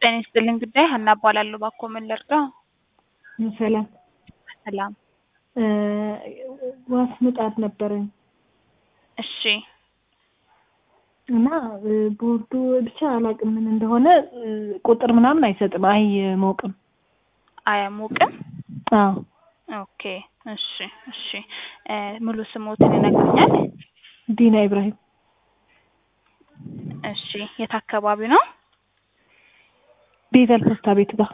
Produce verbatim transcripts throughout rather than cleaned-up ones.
ጤና ይስጥልኝ ጉዳይ ሀና እባላለሁ። ባኮ ምን ልርዳው? ሰላም ሰላም። ዋስ ምጣድ ነበረኝ እሺ እና ቦርዱ ብቻ አላውቅም ምን እንደሆነ ቁጥር ምናምን አይሰጥም፣ አይሞቅም። አያሞቅም? አዎ። ኦኬ እሺ እሺ። ሙሉ ስሞትን ይነግሩኛል? ዲና ኢብራሂም። እሺ የት አካባቢ ነው? ቤተል ፖስታ ቤት ጋር።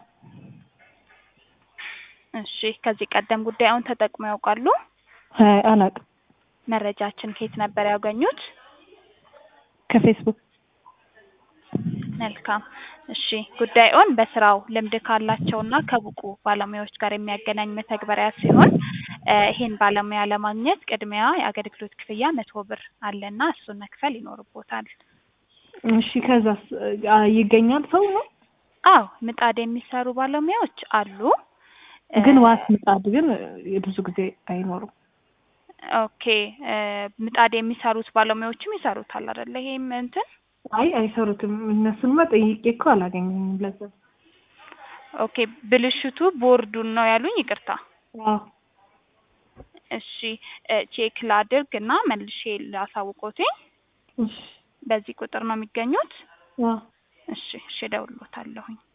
እሺ ከዚህ ቀደም ጉዳዩን ተጠቅመው ያውቃሉ? አይ አላውቅም። መረጃችን ከየት ነበር ያገኙት? ከፌስቡክ። መልካም እሺ። ጉዳዩን በስራው ልምድ ካላቸውና ከብቁ ባለሙያዎች ጋር የሚያገናኝ መተግበሪያ ሲሆን ይሄን ባለሙያ ለማግኘት ቅድሚያ የአገልግሎት ክፍያ መቶ ብር አለና እሱን መክፈል ይኖርቦታል። እሺ ከዛስ ይገኛል ሰው ነው? አዎ ምጣድ የሚሰሩ ባለሙያዎች አሉ። ግን ዋስ ምጣድ ግን ብዙ ጊዜ አይኖርም። ኦኬ ምጣድ የሚሰሩት ባለሙያዎችም ይሰሩታል አይደል? ይሄም እንትን አይ አይሰሩትም። እነሱንማ ጠይቄ እኮ አላገኘኝም ለዛ። ኦኬ ብልሽቱ ቦርዱን ነው ያሉኝ? ይቅርታ። አዎ እሺ ቼክ ላድርግና መልሼ ላሳውቆት። እሺ በዚህ ቁጥር ነው የሚገኙት? አዎ እሺ እሺ እደውልልዎታለሁኝ።